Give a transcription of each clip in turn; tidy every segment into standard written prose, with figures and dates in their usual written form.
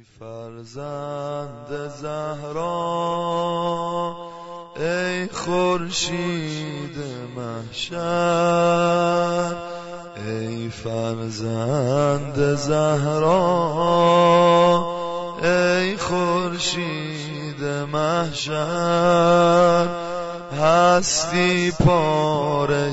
فرزند زهرا ای خورشید محشر، ای فرزند زهرا ای خورشید محشر، هستی پاره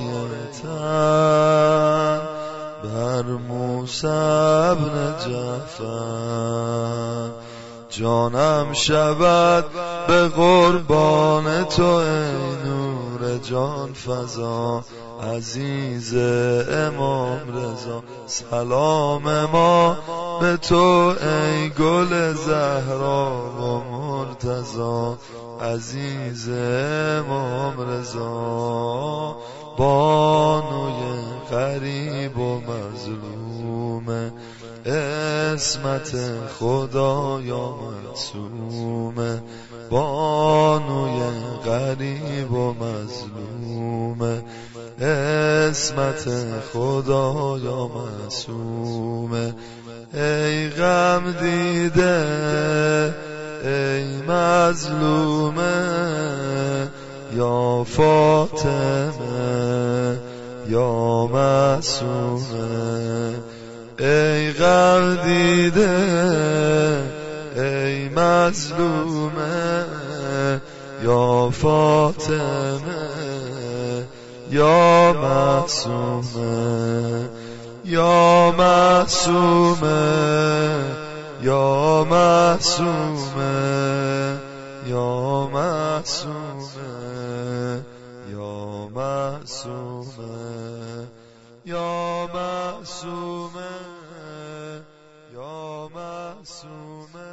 تن بر موسی ابن جعفر. جانم شود به قربان تو ای نور جان فزا، عزیز امام رضا. سلام ما به تو ای گل زهرا و مرتضی، عزیز امام رضا. بانوی غریب و مظلوم، عصمت خدایا معصوم. بانوی غریب و مظلوم، عصمت خدایا معصوم. ای غم دیده ای مظلومه، یا فاطمه یا معصومه. ای غم دیده ای مظلومه، یا فاطمه یا معصومه. یا معصومه یا معصومه یا معصومه یا معصومه یا معصومه یا معصومه.